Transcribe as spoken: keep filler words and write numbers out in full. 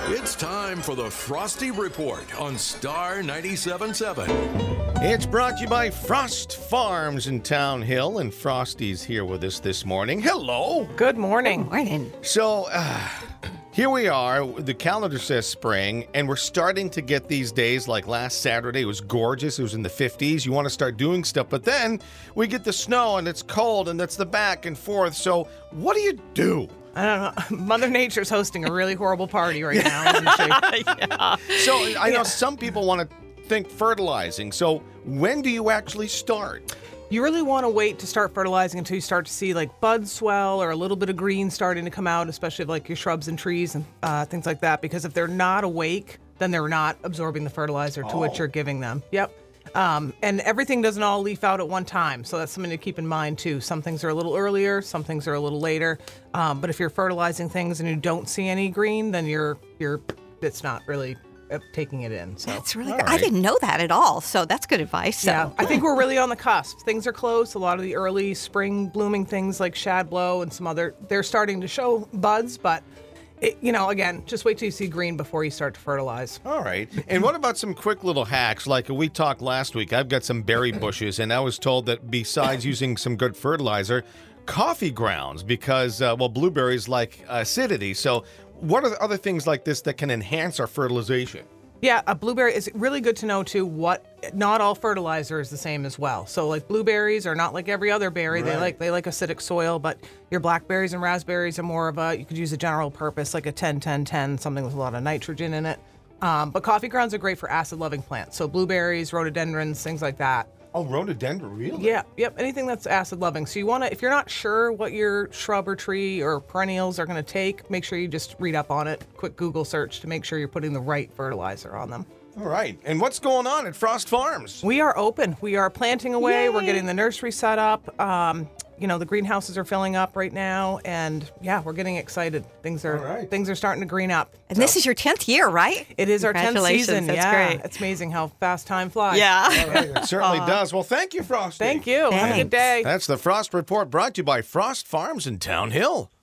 It's time for the Frosty Report on Star ninety-seven point seven. It's brought to you by Frost Farms in Town Hill, and Frosty's here with us this morning. Hello. Good morning. Good morning. So, uh, here we are. The calendar says spring, and we're starting to get these days. Like last Saturday, it was gorgeous. It was in the fifties. You want to start doing stuff, but then we get the snow, and it's cold, and that's the back and forth. So, what do you do? I don't know. Mother Nature's hosting a really horrible party right now, isn't she? Yeah. So, I know Yeah. some people want to think fertilizing. So, when do you actually start? You really want to wait to start fertilizing until you start to see like buds swell or a little bit of green starting to come out, especially like your shrubs and trees and uh, things like that. Because if they're not awake, then they're not absorbing the fertilizer to Oh. which you're giving them. Yep. Um, and everything doesn't all leaf out at one time. So that's something to keep in mind too. Some things are a little earlier, some things are a little later. Um, but if you're fertilizing things and you don't see any green, then you're, you're, it's not really uh, taking it in. So That's really All good. I right. didn't know that at all, so that's good advice. So. yeah, I think we're really on the cusp. Things are close. A lot of the early spring blooming things like shadblow and some other, they're starting to show buds, but it, you know, again, just wait till you see green before you start to fertilize. All right. And what about some quick little hacks? Like we talked last week, I've got some berry bushes, and I was told that besides using some good fertilizer, coffee grounds, because, uh, well, blueberries like acidity. So what are the other things like this that can enhance our fertilization? Yeah, a blueberry is really good to know too. What not all fertilizer is the same as well. So like blueberries are not like every other berry. They Right. like they like acidic soil, but your blackberries and raspberries are more of a you could use a general purpose like a ten ten ten, something with a lot of nitrogen in it. Um, but coffee grounds are great for acid loving plants. So blueberries, rhododendrons, things like that. Oh, rhododendron, really? Yeah, yep, anything that's acid loving. So you want to, if you're not sure what your shrub or tree or perennials are going to take, make sure you just read up on it. Quick Google search to make sure you're putting the right fertilizer on them. All right. And what's going on at Frost Farms? We are open. We are planting away. We're Yay. getting the nursery set up. Um, you know, the greenhouses are filling up right now, and yeah, we're getting excited. Things are All right. things are starting to green up. And this is your tenth year, right? It is our tenth Congratulations, season. that's yeah, great. it's amazing how fast time flies. Yeah. All right, it certainly does. Well, thank you, Frosty. Thank you. Have a Thanks. good day. That's the Frost Report brought to you by Frost Farms in Town Hill.